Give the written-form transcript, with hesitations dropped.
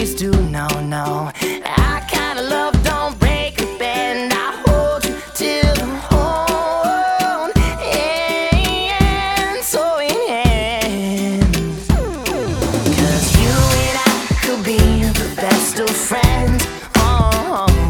always do. No, no, I kind of love don't break up, and I hold you till the whole end, so it ends. 'Cause you and I could be the best of friends. Oh.